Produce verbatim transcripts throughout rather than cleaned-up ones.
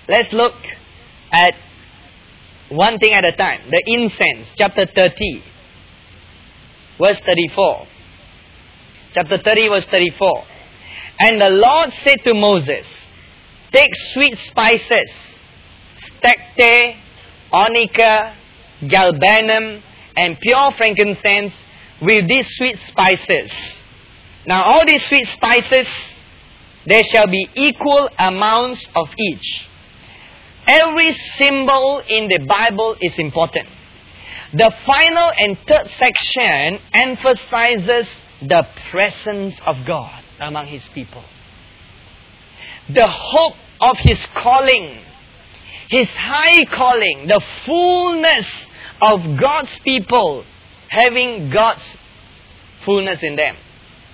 let's look at one thing at a time. The incense, chapter thirty, verse thirty-four. Chapter thirty, verse thirty-four. And the Lord said to Moses, take sweet spices, stacte, onycha, galbanum, and pure frankincense with these sweet spices. Now all these sweet spices, there shall be equal amounts of each. Every symbol in the Bible is important. The final and third section emphasizes the presence of God among His people. The hope of His calling, His high calling, the fullness of God's people having God's fullness in them.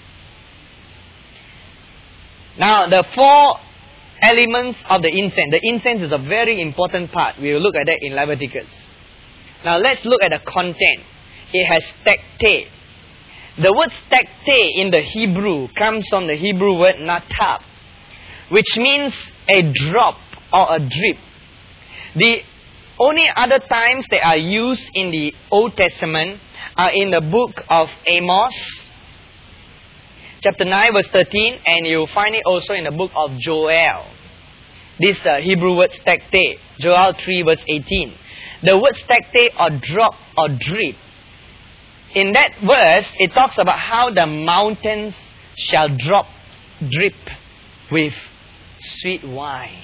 Now, the four elements of the incense. The incense is a very important part. We will look at that in Leviticus. Now, let's look at the content. It has stacte. The word stacte in the Hebrew comes from the Hebrew word natab, which means a drop or a drip. The only other times they are used in the Old Testament are in the book of Amos, chapter nine, verse thirteen, and you'll find it also in the book of Joel. This uh, Hebrew word stacte, Joel three, verse eighteen. The word stacte or drop or drip. In that verse, it talks about how the mountains shall drop, drip with sweet wine.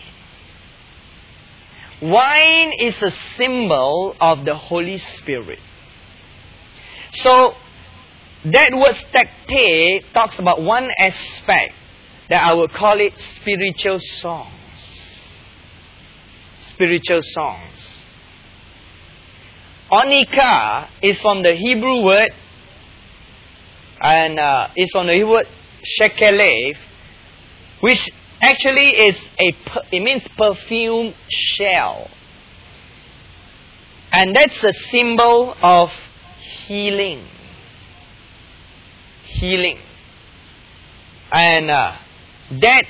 Wine is a symbol of the Holy Spirit. So, that word stacte talks about one aspect that I would call it spiritual songs. Spiritual songs. Onycha is from the Hebrew word, and uh, is from the Hebrew word shekelef, which actually is a, it means perfume shell. And that's a symbol of healing. Healing. And uh, that,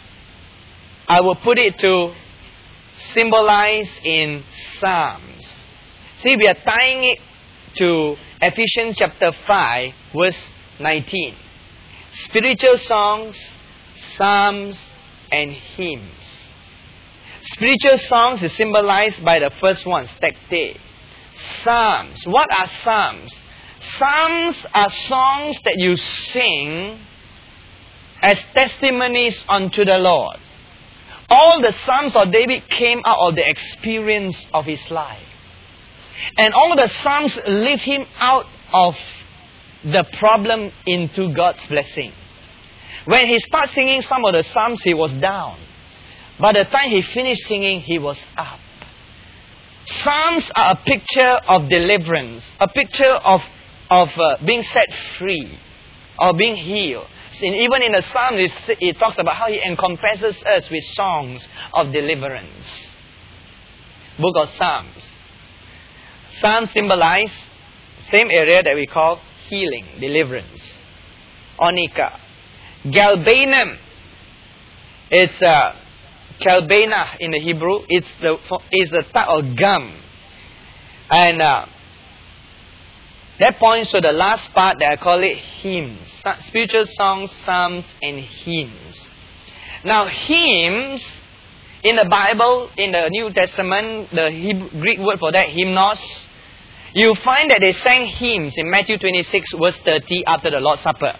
I will put it to symbolize in Psalms. See, we are tying it to Ephesians chapter five, verse nineteen. Spiritual songs, psalms, and hymns. Spiritual songs is symbolized by the first one, stacte. Psalms. What are psalms? Psalms are songs that you sing as testimonies unto the Lord. All the Psalms of David came out of the experience of his life. And all the Psalms lift him out of the problem into God's blessing. When he started singing some of the Psalms, he was down. By the time he finished singing, he was up. Psalms are a picture of deliverance, a picture of, of uh, being set free, or being healed. And even in the Psalms, it, it talks about how He encompasses us with songs of deliverance. Book of Psalms. Psalms symbolize same area that we call healing, deliverance. Onycha. Galbanum. It's uh, galbana in the Hebrew. It's the is the type of gum. And uh, that points to the last part that I call it hymns. Spiritual songs, psalms, and hymns. Now hymns, in the Bible, in the New Testament, the Hebrew, Greek word for that, hymnos, you find that they sang hymns in Matthew twenty-six, verse thirty, after the Lord's Supper.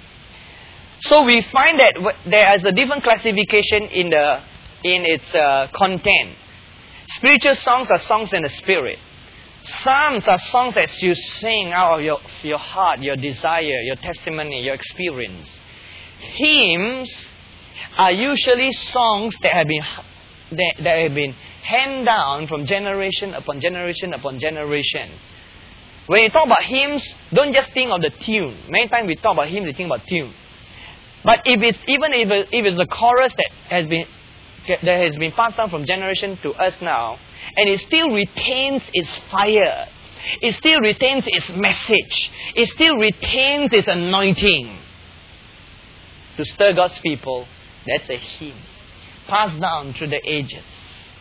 So we find that there is a different classification in the in its uh, content. Spiritual songs are songs in the Spirit. Psalms are songs that you sing out of your, your heart, your desire, your testimony, your experience. Hymns are usually songs that have been that, that have been handed down from generation upon generation upon generation. When you talk about hymns, don't just think of the tune. Many times we talk about hymns, we think about tune. But if it's even if, it, if it's the chorus that has been that has been passed down from generation to us now, and it still retains its fire, it still retains its message, it still retains its anointing to stir God's people, that's a hymn passed down through the ages.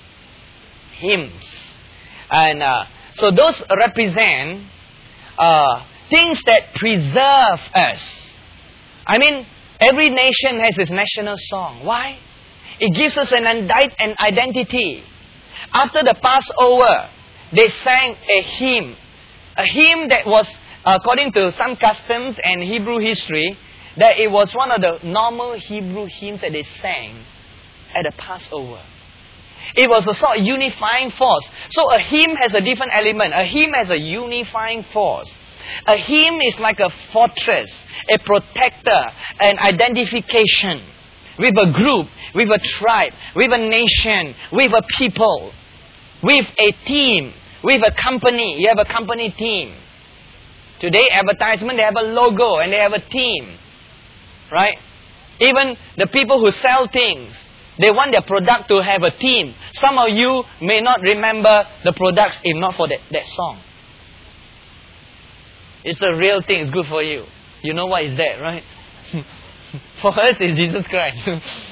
hymns. And uh, so those represent uh, things that preserve us. I mean, every nation has its national song. Why? It gives us an, indi- an identity. After the Passover, they sang a hymn. A hymn that was, according to some customs and Hebrew history, that it was one of the normal Hebrew hymns that they sang at the Passover. It was a sort of unifying force. So a hymn has a different element. A hymn has a unifying force. A hymn is like a fortress, a protector, an identification with a group, with a tribe, with a nation, with a people, with a team, with a company. You have a company team. Today, advertisement, they have a logo and they have a team. Right? Even the people who sell things, they want their product to have a team. Some of you may not remember the products if not for that, that song. It's a real thing. It's good for you. You know what is that, right? For us, it's Jesus Christ.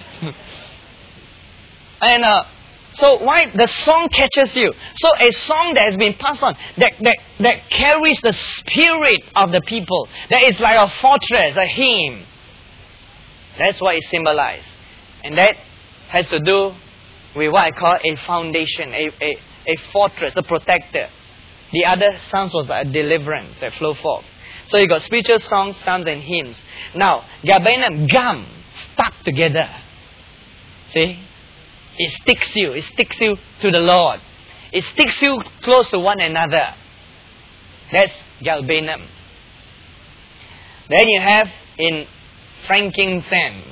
And uh, so why the song catches you? So a song that has been passed on, that, that, that carries the spirit of the people, that is like a fortress, a hymn. That's what it symbolizes. And that has to do with what I call a foundation, a, a, a fortress, a protector. The other sounds was like a deliverance that flow forth. So you got spiritual songs, psalms and hymns. Now, Galbanum, gum, stuck together. See? It sticks you. It sticks you to the Lord. It sticks you close to one another. That's Galbanum. Then you have in frankincense.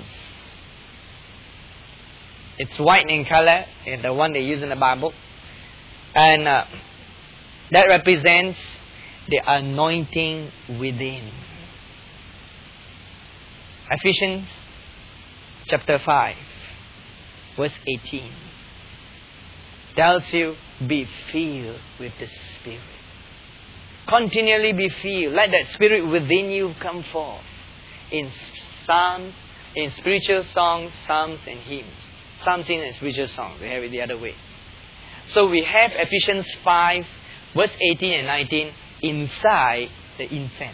It's white in color, the one they use in the Bible. And uh, that represents the anointing within. Ephesians chapter five, verse eighteen. Tells you, be filled with the Spirit. Continually be filled. Let that Spirit within you come forth. In psalms, in spiritual songs, psalms and hymns. Psalms and spiritual songs. We have it the other way. So we have Ephesians five, verse eighteen and nineteen inside the incense.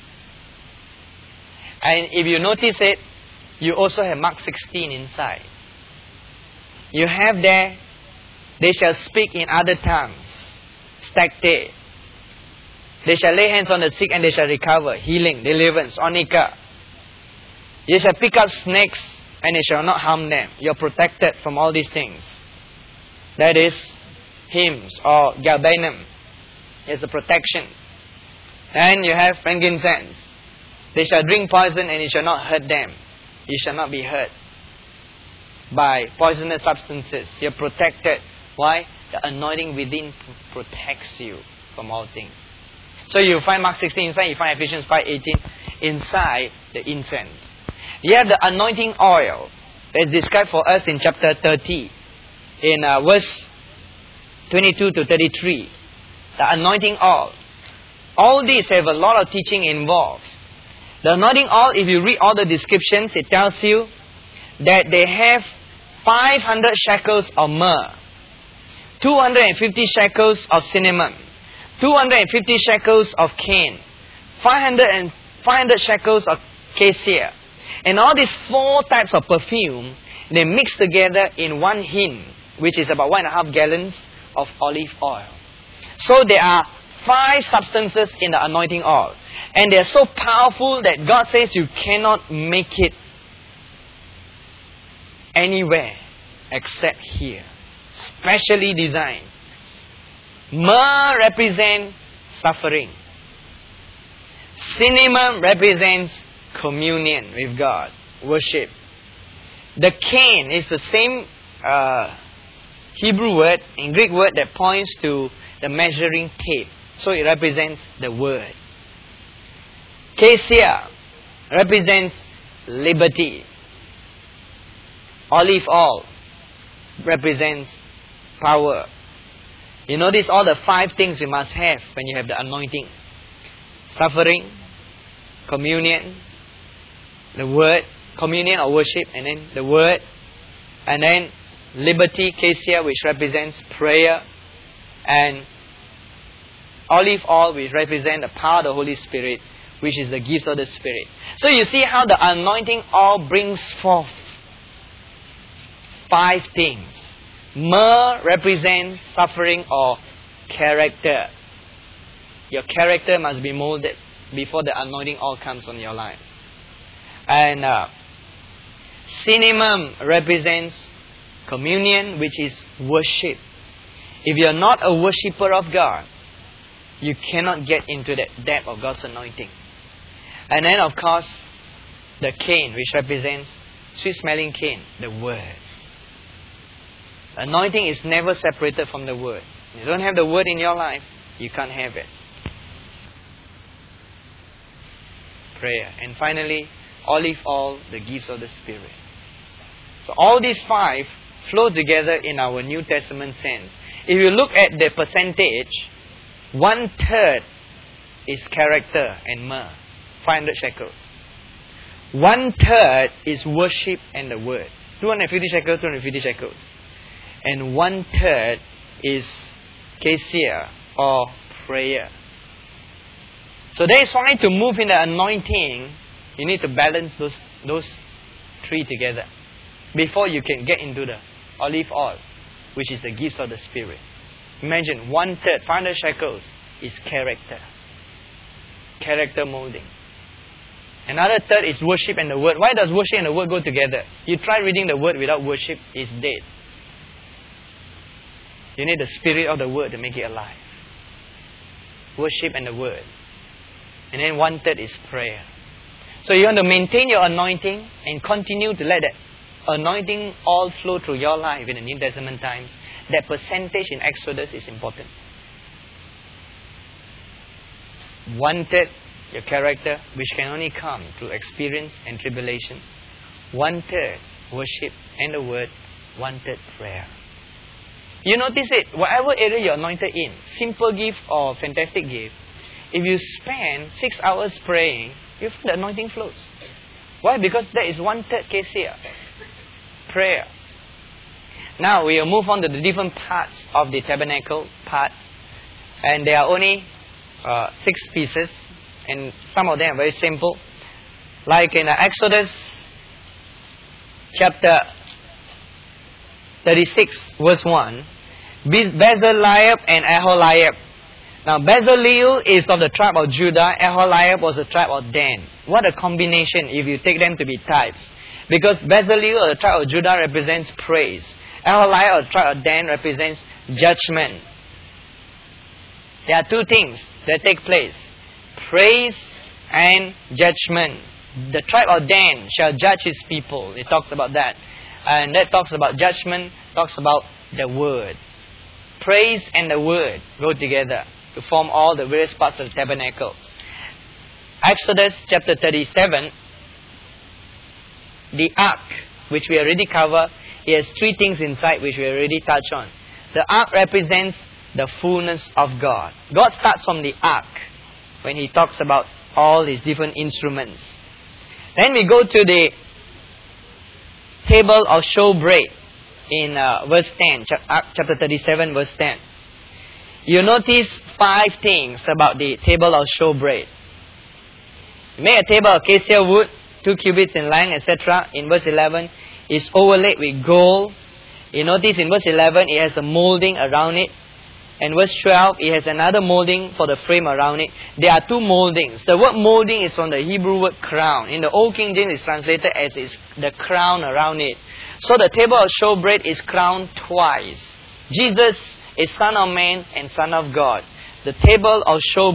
And if you notice it, you also have Mark sixteen inside. You have there, they shall speak in other tongues. Stakte. They shall lay hands on the sick and they shall recover. Healing, deliverance, onika. They shall pick up snakes and they shall not harm them. You're protected from all these things. That is hymns or galbanum. It's a protection. And you have frankincense. They shall drink poison and it shall not hurt them. You shall not be hurt by poisonous substances. You're protected. Why? The anointing within protects you from all things. So you find Mark sixteen inside, you find Ephesians five eighteen inside the incense. You have the anointing oil that's described for us in chapter thirty, in uh, verse twenty-two to thirty-three. The anointing oil. All these have a lot of teaching involved. The anointing oil, if you read all the descriptions, it tells you that they have five hundred shekels of myrrh, two hundred fifty shekels of cinnamon, two hundred fifty shekels of cane, five hundred, and five hundred shekels of cassia. And all these four types of perfume, they mix together in one hin, which is about one and a half gallons of olive oil. So there are five substances in the anointing oil. And they are so powerful that God says you cannot make it anywhere except here. Specially designed. Myrrh represents suffering. Cinnamon represents communion with God, worship. The cane is the same uh, Hebrew word, in Greek word that points to the measuring tape. So it represents the word. Cassia represents liberty. Olive oil represents power. You notice all the five things you must have when you have the anointing. Suffering, communion, the word, communion or worship, and then the word, and then liberty, cassia, which represents prayer, and olive oil, which represents the power of the Holy Spirit, which is the gifts of the Spirit. So you see how the anointing oil brings forth five things. Myrrh represents suffering or character. Your character must be molded before the anointing oil comes on your life. And uh, cinnamon represents communion, which is worship. If you are not a worshipper of God, you cannot get into the depth of God's anointing. And then, of course, the cane, which represents sweet-smelling cane, the Word. Anointing is never separated from the Word. If you don't have the Word in your life, you can't have it. Prayer. And finally, olive oil, the gifts of the Spirit. So all these five flow together in our New Testament sense. If you look at the percentage, one third is character and myrrh, five hundred shekels. One third is worship and the Word, two hundred fifty shekels, two hundred fifty shekels. And one third is cassia or prayer. So that is why to move in the anointing, you need to balance those, those three together before you can get into the olive oil, which is the gifts of the Spirit. Imagine one third, five hundred shekels, is character. Character molding. Another third is worship and the Word. Why does worship and the Word go together? You try reading the Word without worship, it's dead. You need the Spirit of the Word to make it alive. Worship and the Word. And then one third is prayer. So you want to maintain your anointing and continue to let that anointing all flow through your life in the New Testament times. That percentage in Exodus is important. One third, your character, which can only come through experience and tribulation. One third, worship and the Word. One third, prayer. You notice it, whatever area you're anointed in, simple gift or fantastic gift, if you spend six hours praying, you find the anointing flows. Why? Because that is one third cassia. Prayer. Now we will move on to the different parts of the tabernacle parts. And there are only uh, six pieces. And some of them are very simple. Like in Exodus chapter thirty-six verse one. Bezalel and Aholiab. Now Bezalel is of the tribe of Judah. Aholiab was the tribe of Dan. What a combination if you take them to be types. Because Bezalel of the tribe of Judah represents praise. Aholiab of the tribe of Dan represents judgment. There are two things that take place. Praise and judgment. The tribe of Dan shall judge his people. It talks about that. And that talks about judgment, talks about the Word. Praise and the Word go together to form all the various parts of the tabernacle. Exodus chapter thirty-seven, the ark, which we already covered, it has three things inside which we already touched on. The ark represents the fullness of God. God starts from the ark when He talks about all His different instruments. Then we go to the table of showbread in uh, verse ten, chapter thirty-seven, verse ten. You notice five things about the table of showbread. Make a table of cassia wood, two cubits in length, et cetera. In verse eleven, it's overlaid with gold. You notice in verse eleven, it has a molding around it. And verse twelve, it has another molding for the frame around it. There are two moldings. The word molding is from the Hebrew word crown. In the Old King James, it's translated as is the crown around it. So the table of showbread is crowned twice. Jesus is Son of Man and Son of God. The table of showbread